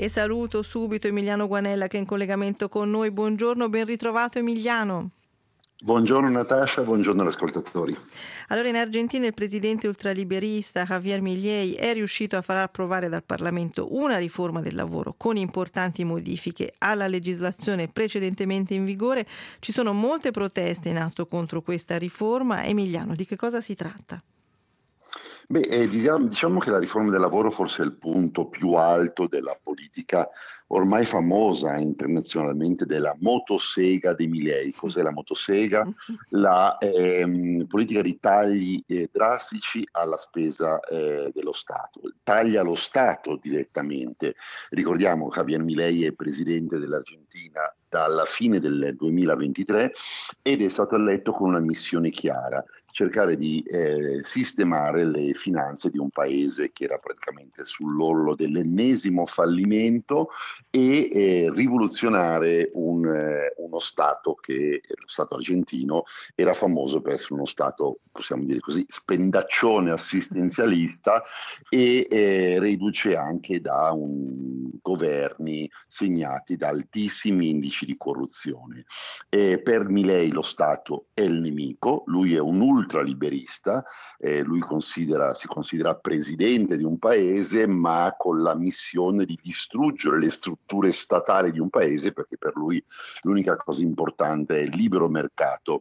E saluto subito Emiliano Guanella che è in collegamento con noi. Buongiorno, ben ritrovato Emiliano. Buongiorno Natascia, buongiorno agli ascoltatori. Allora, in Argentina il presidente ultraliberista Javier Milei è riuscito a far approvare dal Parlamento una riforma del lavoro con importanti modifiche alla legislazione precedentemente in vigore. Ci sono molte proteste in atto contro questa riforma. Emiliano, di che cosa si tratta? Diciamo che la riforma del lavoro forse è il punto più alto della politica ormai famosa internazionalmente della motosega dei Milei. Cos'è la motosega? La politica di tagli drastici alla spesa dello Stato. Taglia lo Stato direttamente. Ricordiamo che Javier Milei è presidente dell'Argentina dalla fine del 2023 ed è stato eletto con una missione chiara: cercare di sistemare le finanze di un paese che era praticamente sull'orlo dell'ennesimo fallimento e rivoluzionare uno Stato che, lo Stato argentino, era famoso per essere uno Stato, possiamo dire così, spendaccione assistenzialista e riduce anche da governi segnati da altissimi indici di corruzione. Per Milei lo Stato è il nemico, lui è un ultraliberista, lui si considera presidente di un paese ma con la missione di distruggere le strutture statali di un paese, perché per lui l'unica cosa importante è il libero mercato.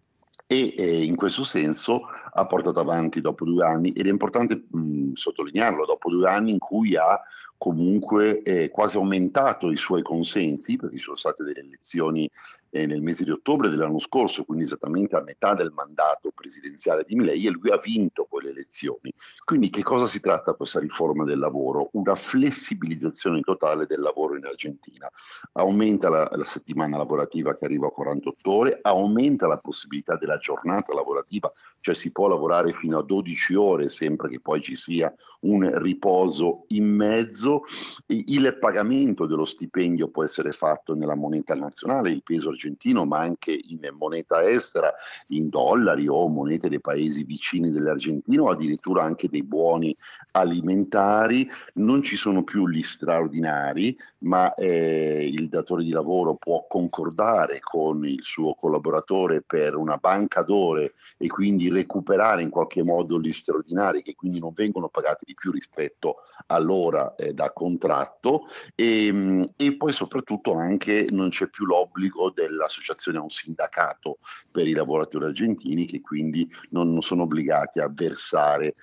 E in questo senso ha portato avanti dopo 2 anni, ed è importante sottolinearlo, dopo 2 anni in cui ha comunque quasi aumentato i suoi consensi, perché ci sono state delle elezioni nel mese di ottobre dell'anno scorso, quindi esattamente a metà del mandato presidenziale di Milei, e lui ha vinto quelle elezioni. Quindi che cosa si tratta questa riforma del lavoro? Una flessibilizzazione totale del lavoro in Argentina. Aumenta la settimana lavorativa che arriva a 48 ore, aumenta la possibilità della giornata lavorativa, cioè si può lavorare fino a 12 ore sempre che poi ci sia un riposo in mezzo. Il pagamento dello stipendio può essere fatto nella moneta nazionale, il peso argentino, ma anche in moneta estera, in dollari o monete dei paesi vicini dell'Argentino, o addirittura anche dei buoni alimentari. Non ci sono più gli straordinari, ma il datore di lavoro può concordare con il suo collaboratore per una banca d'ore e quindi recuperare in qualche modo gli straordinari, che quindi non vengono pagati di più rispetto all'ora da contratto, e poi soprattutto anche non c'è più l'obbligo dell'associazione a un sindacato per i lavoratori argentini, che quindi non sono obbligati a versare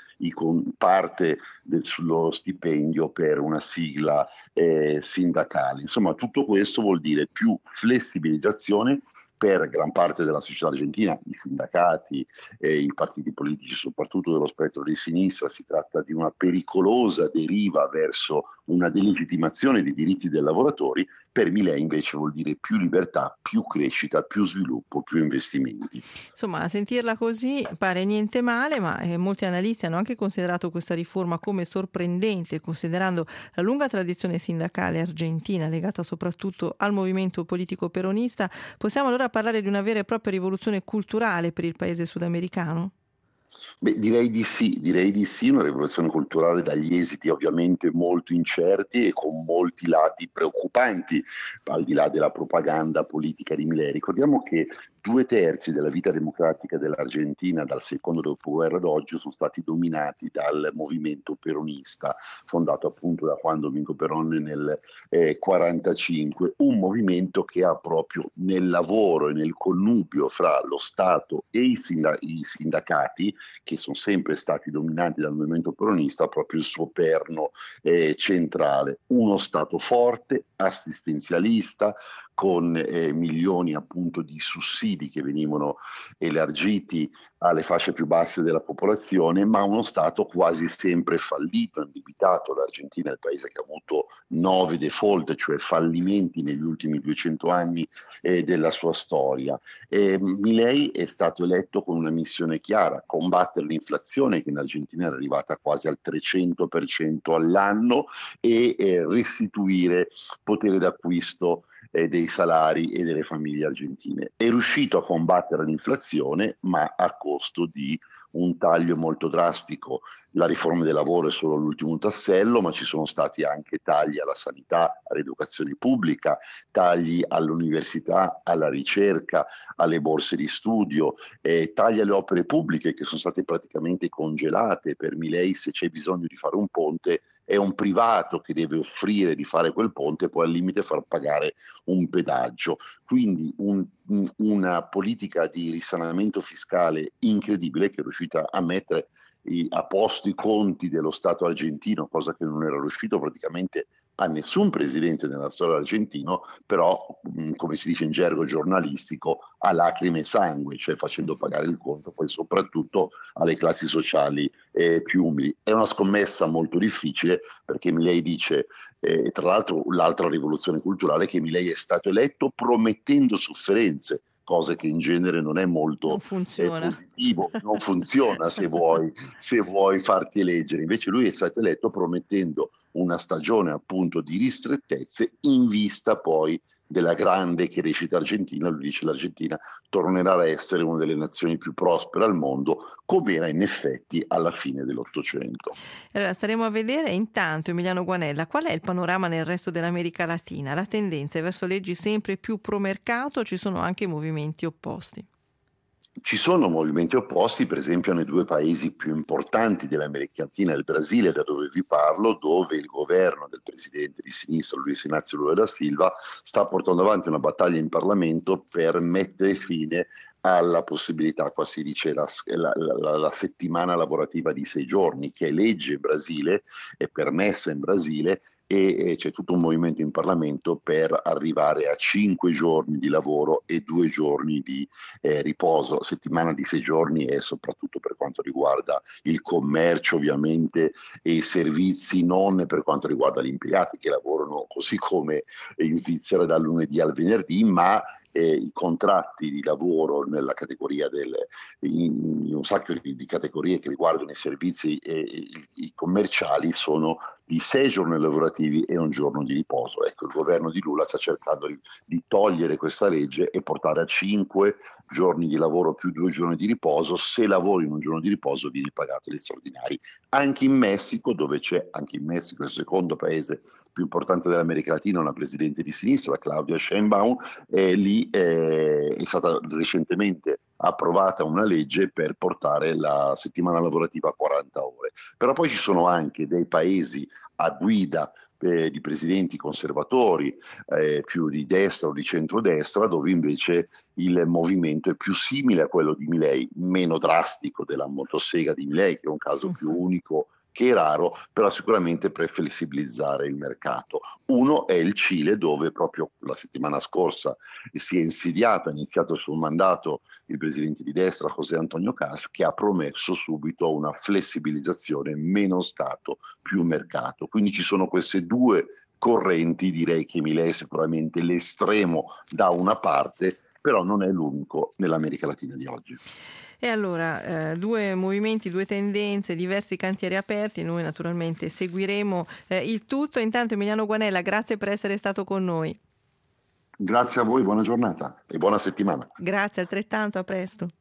parte sullo stipendio per una sigla sindacale. Insomma, tutto questo vuol dire più flessibilizzazione per gran parte della società argentina, i sindacati, i partiti politici, soprattutto dello spettro di sinistra. Si tratta di una pericolosa deriva verso una delegittimazione dei diritti dei lavoratori. Per Milei invece vuol dire più libertà, più crescita, più sviluppo, più investimenti. Insomma, a sentirla così pare niente male, ma molti analisti hanno anche considerato questa riforma come sorprendente, considerando la lunga tradizione sindacale argentina legata soprattutto al movimento politico peronista. Possiamo allora parlare di una vera e propria rivoluzione culturale per il paese sudamericano? Direi di sì, una rivoluzione culturale dagli esiti ovviamente molto incerti e con molti lati preoccupanti, al di là della propaganda politica di Milei. Ricordiamo che 2/3 della vita democratica dell'Argentina dal secondo dopoguerra ad oggi sono stati dominati dal movimento peronista, fondato appunto da Juan Domingo Perón nel 1945, un movimento che ha proprio nel lavoro e nel connubio fra lo Stato e i sindacati, che sono sempre stati dominati dal movimento peronista, proprio il suo perno centrale. Uno Stato forte, assistenzialista, con milioni appunto di sussidi che venivano elargiti alle fasce più basse della popolazione, ma uno Stato quasi sempre fallito, indebitato. L'Argentina è il paese che ha avuto 9 default, cioè fallimenti negli ultimi 200 anni della sua storia. Milei è stato eletto con una missione chiara: combattere l'inflazione, che in Argentina è arrivata quasi al 300% all'anno, e restituire potere d'acquisto dei salari e delle famiglie argentine. È riuscito a combattere l'inflazione, ma a costo di un taglio molto drastico. La riforma del lavoro è solo l'ultimo tassello, ma ci sono stati anche tagli alla sanità, all'educazione pubblica, tagli all'università, alla ricerca, alle borse di studio, tagli alle opere pubbliche che sono state praticamente congelate. Per Milei, se c'è bisogno di fare un ponte, è un privato che deve offrire di fare quel ponte e poi al limite far pagare un pedaggio. Quindi una politica di risanamento fiscale incredibile che è riuscita a mettere a posto i conti dello Stato argentino, cosa che non era riuscito praticamente a nessun presidente nella storia argentino, però come si dice in gergo giornalistico, a lacrime e sangue, cioè facendo pagare il conto poi soprattutto alle classi sociali più umili. È una scommessa molto difficile perché Milei dice, tra l'altro l'altra rivoluzione culturale, che Milei è stato eletto promettendo sofferenze, cosa che in genere non è molto Non funziona. positivo, non funziona se vuoi farti eleggere. Invece lui è stato eletto promettendo una stagione appunto di ristrettezze in vista poi della grande crescita argentina. Lui dice l'Argentina tornerà a essere una delle nazioni più prospere al mondo, come era in effetti alla fine dell'Ottocento. Allora, staremo a vedere. Intanto, Emiliano Guanella, qual è il panorama nel resto dell'America Latina? La tendenza è verso leggi sempre più pro mercato o ci sono anche movimenti opposti? Ci sono movimenti opposti, per esempio nei due paesi più importanti dell'America Latina, il Brasile, da dove vi parlo, dove il governo del presidente di sinistra Luiz Inácio Lula da Silva sta portando avanti una battaglia in Parlamento per mettere fine alla possibilità, qua si dice la settimana lavorativa di 6 giorni, che è legge in Brasile, è permessa in Brasile, e c'è tutto un movimento in Parlamento per arrivare a 5 giorni di lavoro e 2 giorni di riposo. Settimana di 6 giorni è soprattutto per quanto riguarda il commercio ovviamente e i servizi, non per quanto riguarda gli impiegati che lavorano così come in Svizzera dal lunedì al venerdì, ma i contratti di lavoro nella categoria in un sacco di categorie che riguardano i servizi e i commerciali sono di 6 giorni lavorativi e 1 giorno di riposo. Ecco, il governo di Lula sta cercando di togliere questa legge e portare a 5 giorni di lavoro più 2 giorni di riposo. Se lavori in 1 giorno di riposo vieni pagato gli straordinari. Anche in Messico, anche in Messico, il secondo paese più importante dell'America Latina, una presidente di sinistra, Claudia Sheinbaum, lì è stata recentemente approvata una legge per portare la settimana lavorativa a 40 ore. Però poi ci sono anche dei paesi a guida di presidenti conservatori, più di destra o di centrodestra, dove invece il movimento è più simile a quello di Milei, meno drastico della motosega di Milei, che è un caso più unico che è raro, però sicuramente per flessibilizzare il mercato. Uno è il Cile, dove proprio la settimana scorsa si è insediato, ha iniziato il suo mandato il presidente di destra José Antonio Cast, che ha promesso subito una flessibilizzazione, meno Stato, più mercato. Quindi ci sono queste due correnti, direi che Milei è sicuramente l'estremo da una parte, però non è l'unico nell'America Latina di oggi. E allora, due movimenti, due tendenze, diversi cantieri aperti, noi naturalmente seguiremo il tutto. Intanto Emiliano Guanella, grazie per essere stato con noi. Grazie a voi, buona giornata e buona settimana. Grazie altrettanto, a presto.